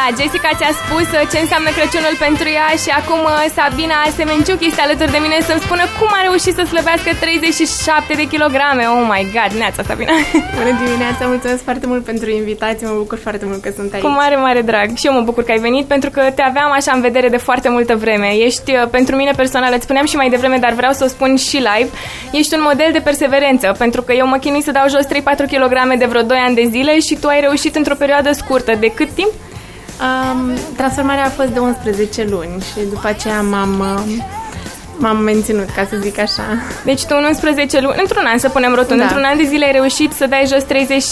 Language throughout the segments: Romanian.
Jessica ți-a spus ce înseamnă Crăciunul pentru ea și acum Sabina Semenciuc este alături de mine să-mi spună cum a reușit să slăbească 37 de kilograme. Oh my God, neața, Sabina! Bună dimineața, mulțumesc foarte mult pentru invitație, mă bucur foarte mult că sunt aici. Cu mare, mare drag. Și eu mă bucur că ai venit pentru că te aveam așa în vedere de foarte multă vreme. Ești, pentru mine personal, îți spuneam și mai devreme, dar vreau să o spun și live, ești un model de perseverență, pentru că eu mă chinui să dau jos 3-4 kg de vreo 2 ani de zile și tu ai reușit într-o perioadă scurtă. De cât timp? Transformarea a fost de 11 luni și după aceea m-am menținut, ca să zic așa. Deci tu în 11 luni, într-un an, să punem rotund, într-un an de zile ai reușit să dai jos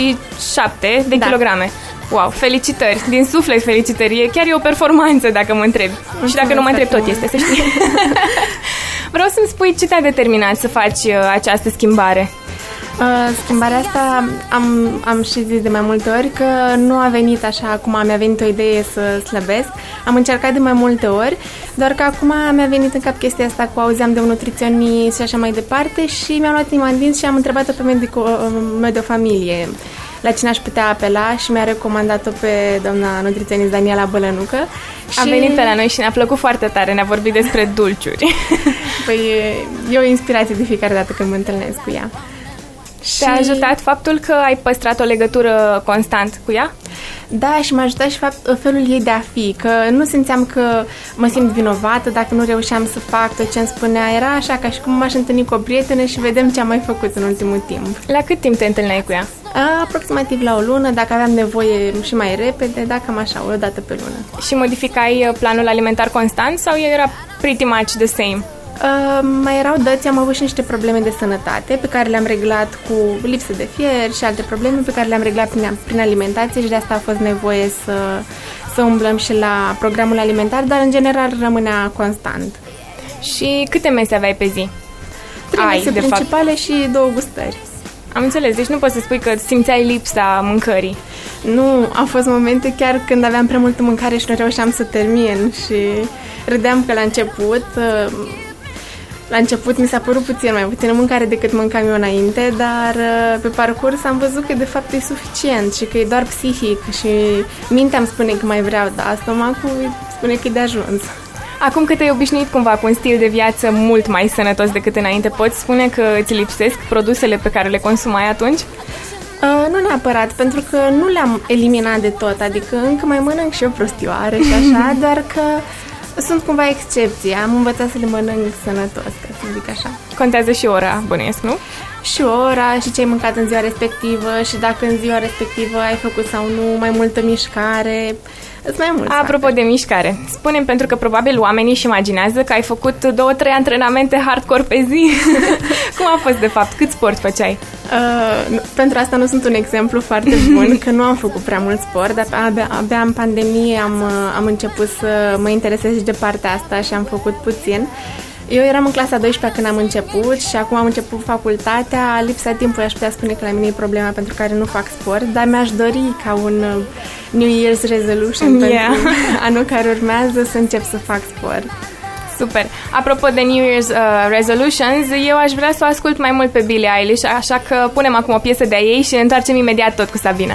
37 de kilograme. Wow, felicitări, din suflet felicitări, chiar e o performanță dacă mă întrebi. Și dacă nu mă întreb, tot este, să știi. Vreau să-mi spui ce te-a determinat să faci această schimbare. Schimbarea asta am și zis de mai multe ori că nu a venit așa cum mi-a venit o idee să slăbesc. Am încercat de mai multe ori, doar că acum mi-a venit în cap chestia asta cu auzeam de un nutriționist și așa mai departe și mi-am luat inima în dinți și am întrebat-o pe medicul meu de familie la cine aș putea apela și mi-a recomandat-o pe doamna nutriționist Daniela Bălănucă. A venit pe la noi și ne-a plăcut foarte tare, ne-a vorbit despre dulciuri. Păi e o inspirație de fiecare dată când mă întâlnesc cu ea. Te-a ajutat faptul că ai păstrat o legătură constant cu ea? Da, și m-a ajutat și felul ei de a fi, că nu simțeam că mă simt vinovată dacă nu reușeam să fac tot ce îmi spunea. Era așa ca și cum m-aș întâlni cu o prietenă și vedem ce am mai făcut în ultimul timp. La cât timp te întâlneai cu ea? Aproximativ la o lună, dacă aveam nevoie și mai repede, dacă cam așa, o dată pe lună. Și modificai planul alimentar constant sau era pretty much the same? Mai erau dăți, am avut și niște probleme de sănătate pe care le-am reglat cu lipsă de fier și alte probleme pe care le-am reglat prin alimentație și de asta a fost nevoie să umblăm și la programul alimentar, dar în general rămânea constant. Și câte mese aveai pe zi? 3 mese principale și 2 gustări. Am înțeles, deci nu poți să spui că simțeai lipsa mâncării. Nu, au fost momente chiar când aveam prea multă mâncare și nu reușeam să termin și râdeam că la început mi s-a părut mai puțină mâncare decât mâncam eu înainte, dar pe parcurs am văzut că de fapt e suficient și că e doar psihic și mintea îmi spune că mai vreau, dar stomacul spune că e de ajuns. Acum că te-ai obișnuit cumva cu un stil de viață mult mai sănătos decât înainte, poți spune că îți lipsesc produsele pe care le consumai atunci? Nu neapărat, pentru că nu le-am eliminat de tot, adică încă mai mănânc și eu prostioare și așa, doar că sunt cumva excepții. Am învățat să le mănânc sănătos, ca să zic așa. Contează și ora, bănuiesc, nu? Și ora, și ce ai mâncat în ziua respectivă, și dacă în ziua respectivă ai făcut sau nu mai multă mișcare. Mai mult. Apropo de mișcare, spune-mi, pentru că probabil oamenii își imaginează că ai făcut 2-3 antrenamente hardcore pe zi. Cum a fost de fapt? Cât sport făceai? Pentru asta nu sunt un exemplu foarte bun, că nu am făcut prea mult sport, dar abia în pandemie am început să mă interesez și de partea asta și am făcut puțin. Eu eram în clasa 12 când am început și acum am început facultatea. Lipsa timpului, aș putea spune că la mine e problema pentru care nu fac sport, dar mi-aș dori ca un New Year's resolution pentru anul care urmează să încep să fac sport. Super! Apropo de New Year's resolutions, eu aș vrea să o ascult mai mult pe Billie Eilish, așa că punem acum o piesă de-a ei și ne întoarcem imediat tot cu Sabina.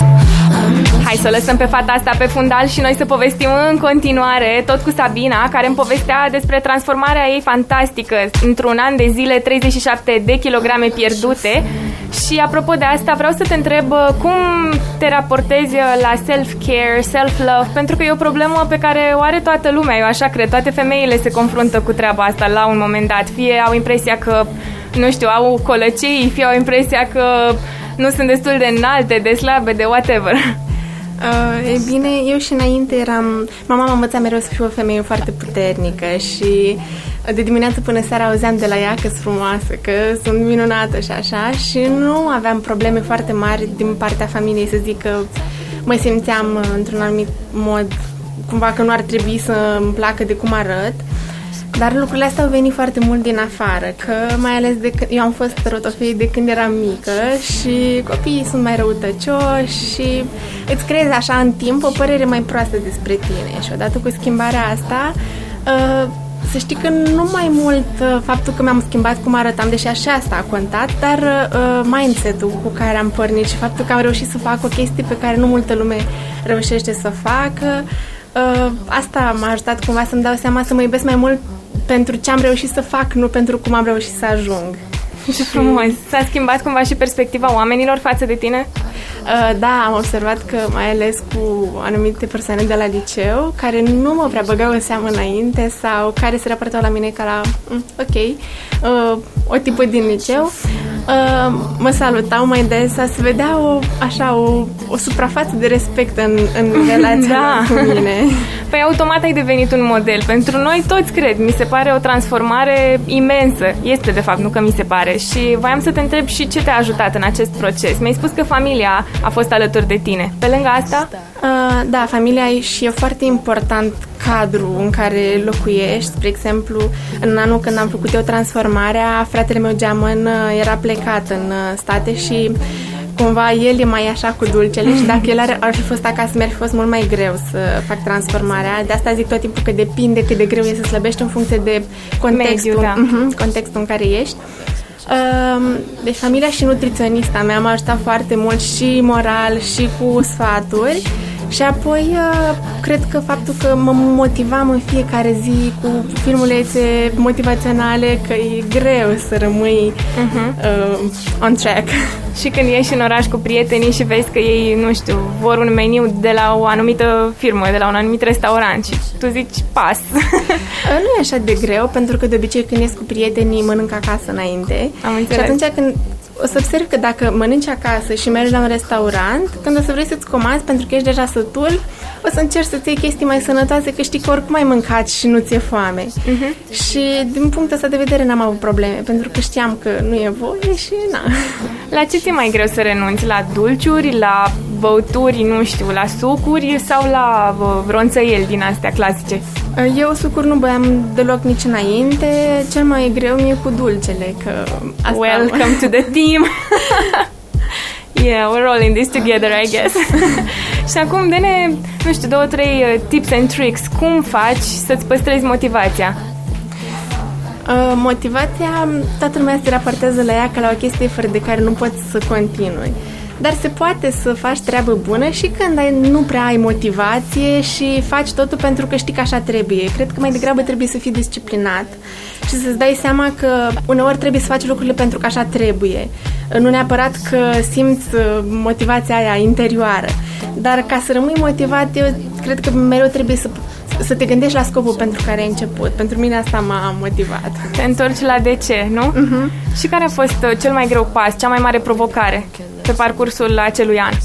Hai să o lăsăm pe fata asta pe fundal și noi să povestim în continuare tot cu Sabina, care îmi povestea despre transformarea ei fantastică într-un an de zile, 37 de kilograme pierdute. Și apropo de asta, vreau să te întreb cum te raportezi la self-care, self-love, pentru că e o problemă pe care o are toată lumea, eu așa cred, toate femeile se confruntă cu treaba asta la un moment dat, fie au impresia că, nu știu, au colăcei, fie au impresia că nu sunt destul de înalte, de slabe, de whatever. E bine, eu și înainte mama m-a învățat mereu să fiu o femeie foarte puternică și de dimineață până seara auzeam de la ea că sunt frumoasă, că sunt minunată și așa, și nu aveam probleme foarte mari din partea familiei, să zic că mă simțeam într-un anumit mod, cumva că nu ar trebui să îmi placă de cum arăt. Dar lucrurile astea au venit foarte mult din afară, că mai ales eu am fost rotofei de când eram mică și copiii sunt mai răutăcioși și îți creezi așa în timp o părere mai proastă despre tine. Și odată cu schimbarea asta Să știi că nu mai mult faptul că mi-am schimbat cum arătam, deși așa asta a contat, dar mindset-ul cu care am pornit și faptul că am reușit să fac o chestie pe care nu multă lume reușește să facă, asta m-a ajutat cumva să-mi dau seama să mă iubesc mai mult pentru ce am reușit să fac, nu pentru cum am reușit să ajung. Ce frumos! S-a schimbat cumva și perspectiva oamenilor față de tine? Da, am observat că mai ales cu anumite persoane de la liceu care nu mă prea băgau în seamă înainte sau care se raportau la mine ca la ok, o tipă din liceu, mă salutau mai des, se vedea o suprafață de respect în relația cu mine. Păi automat ai devenit un model. Pentru noi toți, cred, mi se pare o transformare imensă. Este, de fapt, nu că mi se pare. Și voiam să te întreb și ce te-a ajutat în acest proces. Mi-ai spus că familia a fost alături de tine. Pe lângă asta? Da, familia și e foarte important cadrul în care locuiești. Spre exemplu, în anul când am făcut eu transformarea, fratele meu geamăn era plecat în state și cumva el e mai așa cu dulcele și dacă el ar fi fost acasă, mi-ar fi fost mult mai greu să fac transformarea. De asta zic tot timpul că depinde cât de greu e să slăbești în funcție de contextul, contextul în care ești. Deci familia și nutriționista mea m-a ajutat foarte mult și moral și cu sfaturi. Și apoi, cred că faptul că mă motivam în fiecare zi cu filmulețe motivaționale, că e greu să rămâi on track. Și când ieși în oraș cu prietenii și vezi că ei, nu știu, vor un meniu de la o anumită firmă, de la un anumit restaurant și tu zici pas. Nu e așa de greu, pentru că de obicei când ies cu prietenii mănânc acasă înainte. Am înțeles. Și atunci când o să observi că dacă mănânci acasă și mergi la un restaurant, când o să vrei să-ți comanzi pentru că ești deja sătul, o să încerci să-ți iei chestii mai sănătoase, că știi că oricum ai mâncat și nu ți-e foame. Și din punctul ăsta de vedere n-am avut probleme, pentru că știam că nu e voie și na. La ce ți-e mai greu să renunți? La dulciuri, la băuturi, nu știu, la sucuri sau la ronțăieli din astea clasice? Eu sucuri nu băiam deloc nici înainte. Cel mai greu mi-e cu dulcele, că asta... Welcome to the team! Yeah, we're all in this together, I guess. Și acum dă-ne, nu știu, 2-3 tips and tricks. Cum faci să-ți păstrezi motivația? Motivația, toată lumea se raportează la ea ca la o chestie fără de care nu poți să continui. Dar se poate să faci treabă bună și când nu prea ai motivație și faci totul pentru că știi că așa trebuie. Cred că mai degrabă trebuie să fii disciplinat și să-ți dai seama că uneori trebuie să faci lucrurile pentru că așa trebuie. Nu neapărat că simți motivația aia interioară. Dar ca să rămâi motivat, eu cred că mereu trebuie să te gândești la scopul pentru care ai început. Pentru mine asta m-a motivat. Te întorci la de ce, nu? Și care a fost cel mai greu pas, cea mai mare provocare pe parcursul acelui an?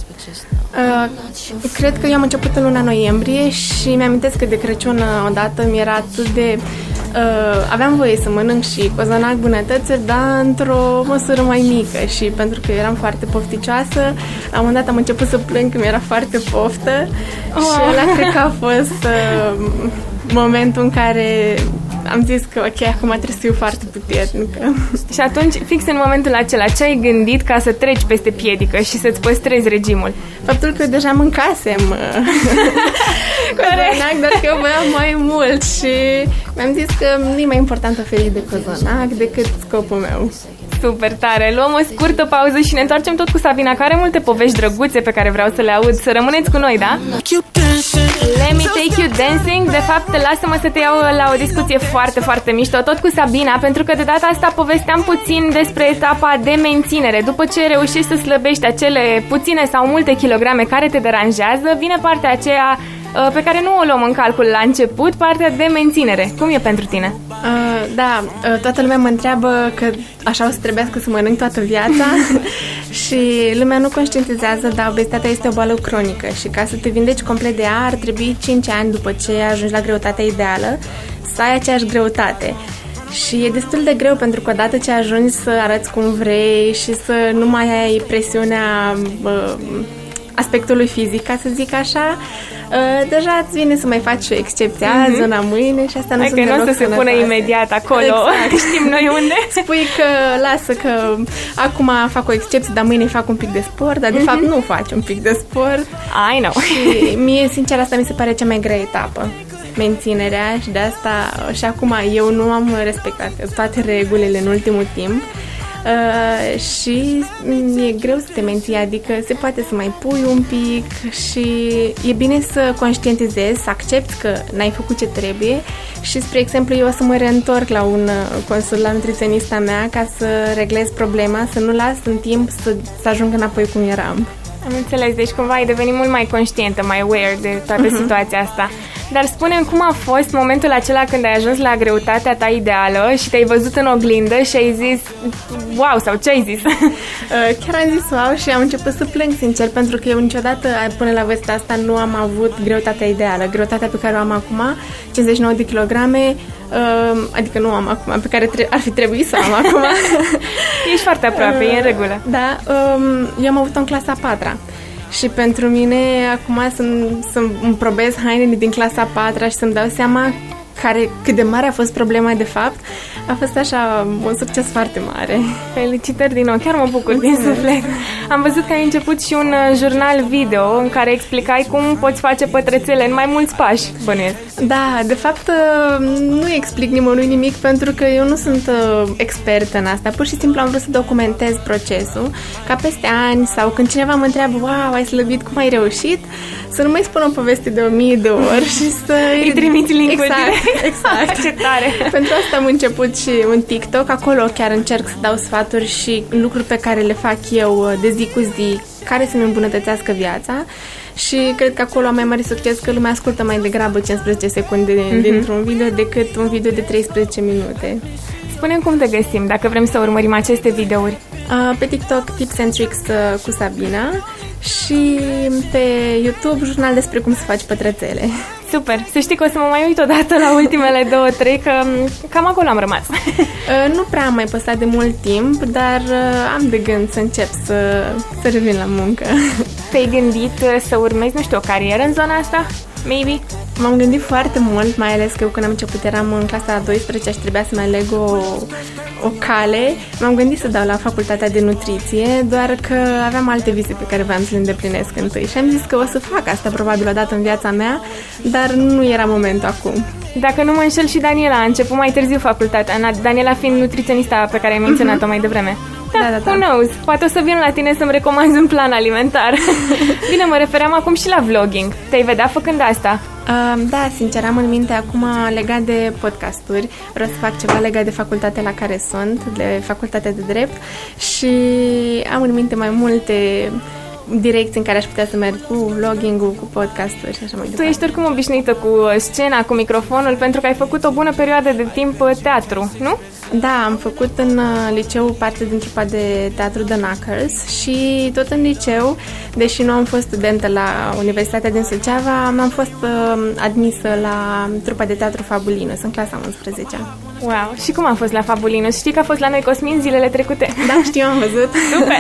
Cred că eu am început în luna noiembrie și mi-amintesc că de Crăciun odată mi-era atât de... aveam voie să mănânc și cozonac, bunătățuri, dar într-o măsură mai mică și pentru că eram foarte pofticioasă, la un moment dat am început să plâng că mi-era foarte poftă și ăla cred că a fost momentul în care am zis că ok, acum trebuie să fiu foarte puternică. Și atunci, fix în momentul acela, ce ai gândit ca să treci peste piedică și să-ți păstrezi regimul? Faptul că deja mâncasem cozonac, dar că eu voiam mai mult și mi-am zis că nu e mai important oferit de cozonac decât scopul meu. Super tare! Luăm o scurtă pauză și ne întoarcem tot cu Sabina, care are multe povești drăguțe pe care vreau să le aud. Să rămâneți cu noi, da? Let me take you dancing. De fapt, lasă-mă să te iau la o discuție foarte, foarte mișto, tot cu Sabina, pentru că de data asta povesteam puțin despre etapa de menținere. După ce reușești să slăbești acele puține sau multe kilograme care te deranjează, vine partea aceea pe care nu o luăm în calcul la început, partea de menținere. Cum e pentru tine? Da, toată lumea mă întreabă că așa o să trebuiască să mănânc toată viața și lumea nu conștientizează, dar obezitatea este o boală cronică și ca să te vindeci complet de ea ar trebui 5 ani după ce ajungi la greutatea ideală să ai aceeași greutate. Și e destul de greu pentru că odată ce ajungi să arăți cum vrei și să nu mai ai presiunea aspectului fizic, ca să zic așa, deja îți vine să mai faci o excepție azi, una mâine și asta nu sunt deloc sănătoase. Că nu o să se pună imediat acolo, exact. Știm noi unde. Spui că lasă că acum fac o excepție, dar mâine fac un pic de sport, dar de fapt nu faci un pic de sport. I know. Și mie, sincer, asta mi se pare cea mai grea etapă. menținerea și de asta și acum eu nu am respectat toate regulile în ultimul timp. Și e greu să te menții, adică se poate să mai pui un pic și e bine să conștientizezi, să accepti că n-ai făcut ce trebuie și, spre exemplu, eu o să mă reîntorc la un consult, la nutriționista mea, ca să reglez problema, să nu las în timp să ajung înapoi cum eram. Am înțeles, deci cumva ai devenit mult mai conștientă, mai aware de toată situația asta. Dar spune-mi cum a fost momentul acela când ai ajuns la greutatea ta ideală și te-ai văzut în oglindă și ai zis wow, sau ce ai zis? Chiar am zis wow și am început să plâng, sincer, pentru că eu niciodată până la vârsta asta nu am avut greutatea ideală. Greutatea pe care o am acum, 59 de kilograme, adică nu am acum, pe care ar fi trebuit să am acum. Ești foarte aproape, e în regulă. Da, eu am avut-o în clasa 4-a. Și pentru mine acum să-mi probez hainele din clasa 4-a și să-mi dau seama cât de mare a fost problema de fapt, a fost așa un succes foarte mare. Felicitări din nou, chiar mă bucur din suflet. Am văzut că ai început și un jurnal video în care explicai cum poți face pătrățele în mai mulți pași, bănuiesc. Da, de fapt nu explic nimănui nimic pentru că eu nu sunt expertă în asta, pur și simplu am vrut să documentez procesul, ca peste ani sau când cineva mă întreabă wow, ai slăbit, cum ai reușit, să nu mai spun o poveste de 1000 de ori și să îi trimiți link-ul exact. Ce tare! Pentru asta am început și un TikTok, acolo chiar încerc să dau sfaturi și lucruri pe care le fac eu de zi cu zi, care să-mi îmbunătățească viața și cred că acolo am mai mare succes că lumea ascultă mai degrabă 15 secunde dintr-un video decât un video de 13 minute. Spune-mi cum te găsim dacă vrem să urmărim aceste videouri. Pe TikTok Tips and Tricks cu Sabina și pe YouTube jurnal despre cum să faci pătrățele. Super! Să știi că o să mă mai uit odată la ultimele 2-3, că cam acolo am rămas. Nu prea am mai postat de mult timp, dar am de gând să încep să revin la muncă. Te-ai gândit să urmezi, nu știu, o carieră în zona asta? Maybe? M-am gândit foarte mult, mai ales că eu când am început eram în clasa a 12 și trebuia să-mi aleg o cale. M-am gândit să dau la facultatea de nutriție, doar că aveam alte vise pe care voiam să le îndeplinesc întâi și am zis că o să fac asta probabil odată în viața mea, dar nu era momentul acum. Dacă nu mă înșel, și Daniela a început mai târziu facultatea, Daniela fiind nutriționista pe care ai menționat-o mai devreme. Da. Who knows? Poate o să vin la tine să-mi recomanzi un plan alimentar. Bine, mă refeream acum și la vlogging. Te-ai vedea făcând asta? Da, sincer, am în minte acum legat de podcasturi. Vreau să fac ceva legat de facultatea la care sunt, de facultatea de drept și am în minte mai multe direcții în care aș putea să merg cu vlogging-ul, cu podcasturi și așa mai departe. Tu ești oricum obișnuită cu scena, cu microfonul, pentru că ai făcut o bună perioadă de timp teatru, nu? Da, am făcut în liceu parte din trupa de teatru The Knackers și tot în liceu, deși nu am fost studentă la Universitatea din Suceava, am fost admisă la trupa de teatru Fabulinus în clasa 11-a. Wow! Și cum a fost la Fabulinus? Știi că a fost la noi Cosmin zilele trecute? Da, știu, am văzut. Super!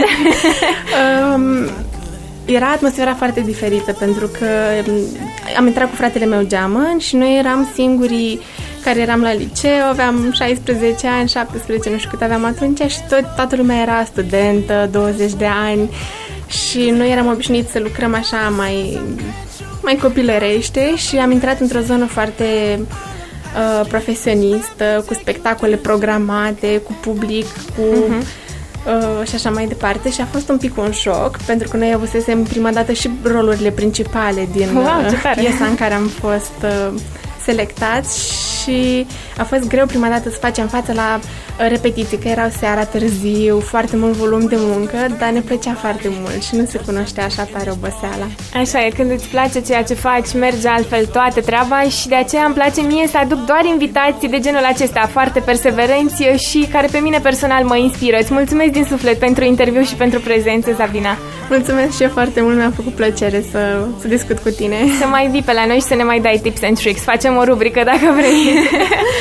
Era atmosfera foarte diferită pentru că am intrat cu fratele meu Geamăn și noi eram singurii care eram la liceu, aveam 16 ani, 17, nu știu cât aveam atunci și toată lumea era studentă, 20 de ani și noi eram obișnuiți să lucrăm așa mai copilărește și am intrat într-o zonă foarte profesionistă, cu spectacole programate, cu public, și așa mai departe și a fost un pic un șoc pentru că noi avusesem prima dată și rolurile principale din piesa în care am fost selectați și a fost greu prima dată să facem față la repetiții, că erau seara târziu, foarte mult volum de muncă, dar ne plăcea foarte mult și nu se cunoștea așa tare oboseala. Așa e, când îți place ceea ce faci, merge altfel toată treaba și de aceea îmi place mie să aduc doar invitații de genul acesta, foarte perseverenți și care pe mine personal mă inspiră. Îți mulțumesc din suflet pentru interviu și pentru prezență, Sabina. Mulțumesc și eu foarte mult, mi-a făcut plăcere să discut cu tine. Să mai vii pe la noi și să ne mai dai tips and tricks. Facem o rubrică dacă vrei.